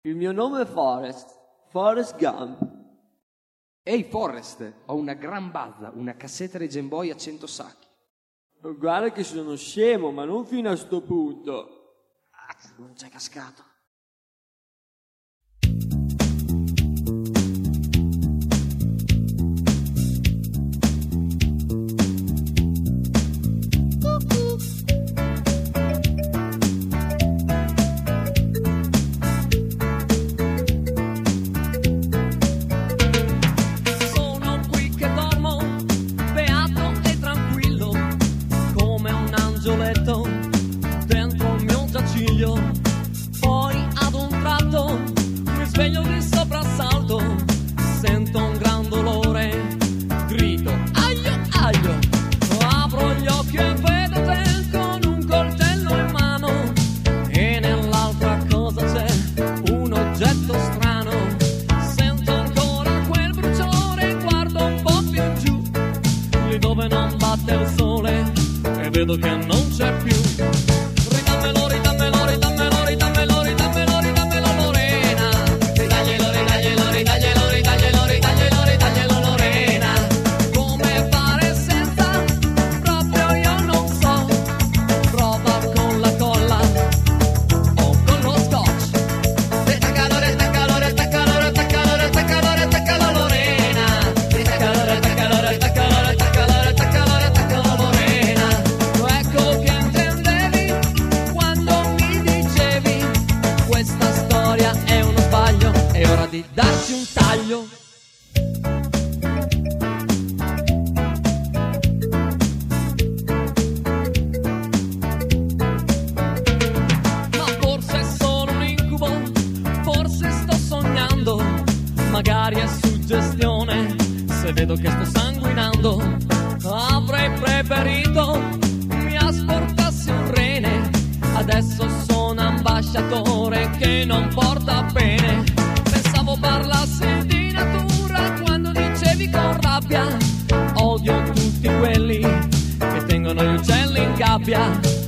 Il mio nome è Forrest Gump. Ehi Forrest, ho una gran balla, una cassetta di Game Boy a 100 sacchi. Guarda che sono scemo, ma non fino a sto punto. Non c'è cascato. Dentro il mio giaciglio, poi ad un tratto mi sveglio di soprassalto, sento un gran dolore, grido aglio aglio, apro gli occhi e vedo te con un coltello in mano e nell'altra cosa c'è un oggetto strano, sento ancora quel bruciore, guardo un po' più giù, lì dove non batte il sole e vedo che non c'è più. Ridammelo, ridammelo, ridammelo, ridammelo, ridammelo, ridammelo Lorena. Ridaglielo, ridaglielo, ridaglielo, ridaglielo, ridaglielo, ridaglielo Lorena. Come fare senza? Proprio io non so. Prova con la colla o con lo scotch. Restaccalo, restaccalo, restaccalo, restaccalo, restaccalo, restaccalo Lorena. Restaccalo, restaccalo, restaccalo, restaccalo, restaccalo, restaccalo Lorena. Ecco che intendevi quando mi dicevi questa storia è uno sbaglio, è ora di darci un taglio. Ma forse è solo un incubo, forse sto sognando, magari è suggestione, se vedo che sto sanguinando, avrei preferito mi asportassi un rene, adesso sono ambasciatore che non porta bene, pensavo parlassi di natura quando dicevi con rabbia, odio tutti quelli che tengono gli uccelli in gabbia.